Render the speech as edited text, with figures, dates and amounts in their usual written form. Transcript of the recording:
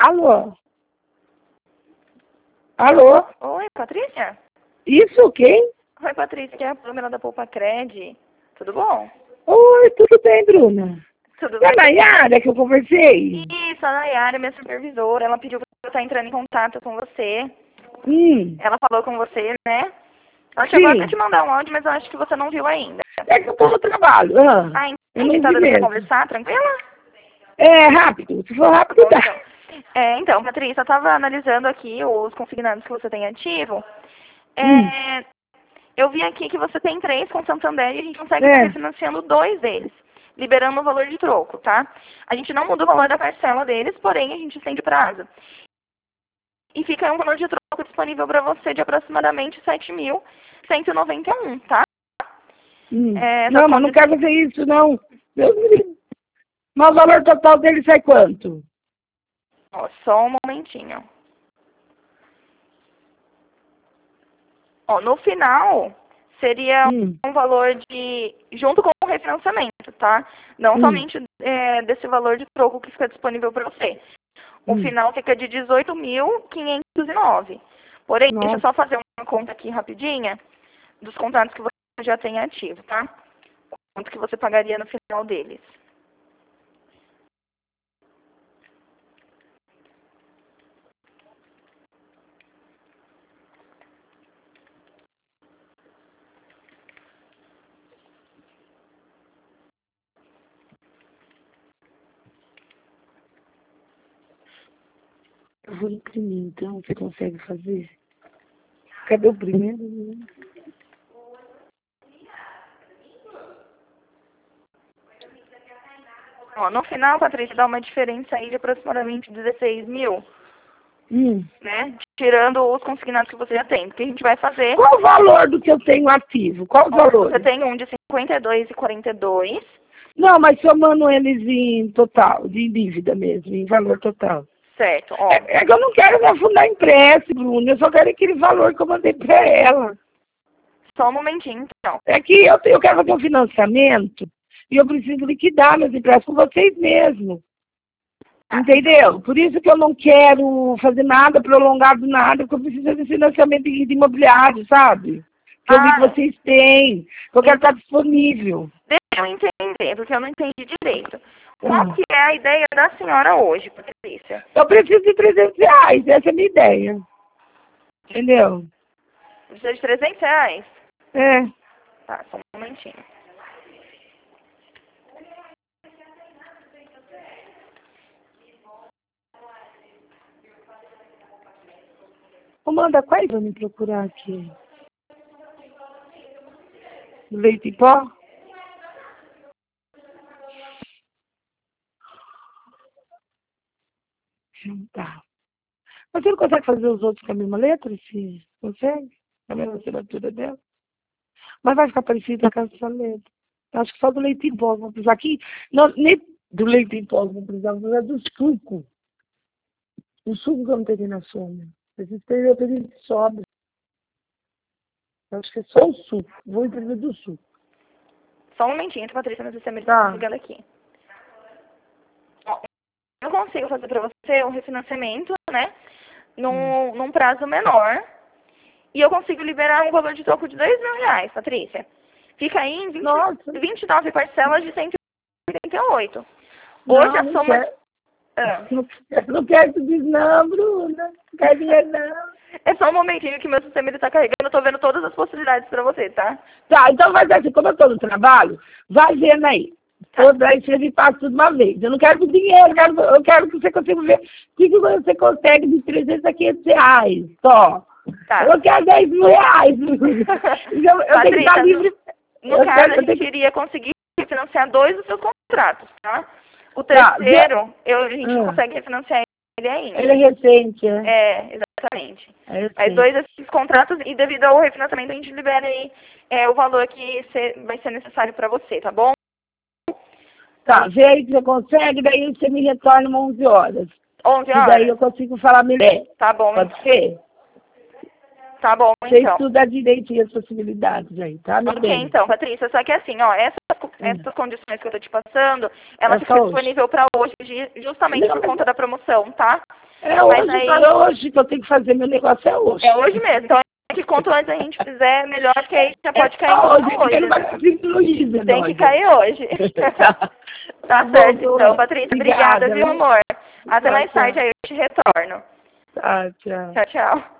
Alô? Alô? Oi, Patrícia? Isso, quem? Oi, Patrícia, aqui é a Pamela da Poupa Cred. Tudo bom? Oi, tudo bem, Bruna? Tudo É a bem? Nayara que eu conversei? Isso, a Nayara, minha supervisora, ela pediu pra eu estar entrando em contato com você. Hum, Ela falou com você, né? Ela chegou até sim. te mandar um áudio, mas eu acho que você não viu ainda. É que eu tô no trabalho. Ah, Eu entendi. não Tá vi dando pra mesmo. conversar, tranquila? É rápido. Se for Tá rápido, bom, dá. então. Então, Patrícia, eu tava analisando aqui os consignados que você tem ativo. Hum, É, eu vi aqui que você tem 3 com Santander e a gente consegue estar é. refinanciando 2 deles, liberando o valor de troco, tá? A gente não muda o valor da parcela deles, porém a gente estende prazo. E fica um valor de troco disponível para você de aproximadamente 7.191, tá? Essas Não, mas não condições... quero fazer isso, não. Deus me livre. Mas o valor total dele sai quanto? Ó, só um momentinho. Ó, no final, seria Hum, um valor de... junto com o refinanciamento, tá? Não hum, somente desse valor de troco que fica disponível para você. O hum. final fica de 18.509. Porém, deixa eu Nossa. só fazer uma conta aqui rapidinha dos contratos que você já tem ativo, tá? Quanto que você pagaria no final deles. Eu vou imprimir, então. Você consegue fazer? Cadê o primeiro? Ó, no final, Patrícia, dá uma diferença aí de aproximadamente 16 mil, Hum. né? Tirando os consignados que você já tem. O que a gente vai fazer? Qual o valor do que eu tenho ativo? Qual o Ó, valor? você tem um de 52,42. Não, mas somando eles em total, de dívida mesmo, em valor total. Certo, ó. É que eu não quero me afundar em empréstimo, Bruno. Eu só quero aquele valor que eu mandei para ela. Só um momentinho, então. É que eu quero fazer um financiamento e eu preciso liquidar meus empréstimos com vocês mesmos. Ah, Entendeu? Por isso que eu não quero fazer nada prolongado, nada, porque eu preciso fazer financiamento de imobiliário, sabe? Que eu vi que ah, vocês têm, que eu quero estar disponível. deixa eu entender, porque eu não entendi direito. Qual Hum. que é a ideia da senhora hoje, Patrícia? Eu preciso de R$ 300, essa é a minha ideia. Entendeu? Precisa de 300 reais? É. Tá, só um momentinho. Amanda, quais vão me procurar aqui? Leite em pó? Tá. Mas você não consegue fazer os outros com a mesma letra? Se consegue? Com a mesma assinatura dela? Mas vai ficar parecido com essa letra. Eu acho que só do leite em pó vão precisar aqui. Não, nem do leite em pó vão precisar, vão precisar do suco. O suco que eu não peguei na soma. Esses três eu peguei de sobra. Eu acho que é só o suco. Vou imprimir do suco. Só um momentinho, Patrícia, no sistema de Tá. ligando aqui. Ó, eu consigo fazer para você um refinanciamento, né? Num prazo menor. E eu consigo liberar um valor de troco de 2.000 reais, Patrícia. Fica aí em Nossa. 29 parcelas de 188. Hoje Não, a não soma... quero. Ah, Não quero que diz não, Bruna. Não quero dinheiro, não. é só um momentinho que meu sistema está carregando. Eu tô vendo todas as possibilidades para você, tá? Tá, então vai ser assim, como eu estou no trabalho, vai vendo aí. Tá. Toda aí você me passa tudo uma vez. Eu não quero com dinheiro, eu quero que você consiga ver o que você consegue de 300 a 500 reais só. Tá. Eu não quero 10 mil reais. Então, eu tenho que estar Patrícia, livre. no caso, a gente iria conseguir refinanciar 2 dos seus contratos, tá? O Tá, terceiro, a gente não Ah, consegue refinanciar ele ainda. ele é recente, é? Exatamente. É Aí recente. 2 desses contratos, e devido ao refinanciamento, a gente libera aí o valor que vai ser necessário para você, tá bom? Tá, vê aí que você consegue, daí você me retorna umas 11 horas. 11 E daí horas? eu consigo falar melhor. Tá bom, Pode ser? tá bom, Você então. estuda direitinho as possibilidades aí, tá, meu Ok, bem? então, Patrícia, só que assim, ó, essas condições que eu tô te passando, ela É fica só hoje. disponível para hoje, justamente por Não, conta da promoção, tá? É hoje, para hoje que eu tenho que fazer, meu negócio é hoje. É hoje mesmo. Então, que quanto antes a gente fizer, melhor, que aí já pode cair hoje. Ele vai conseguir Luísa, tem que cair hoje. Tá certo, então, Patrícia. Obrigada, viu, amor? Até mais tarde, aí eu te retorno. Tá, tchau. Tchau, tchau.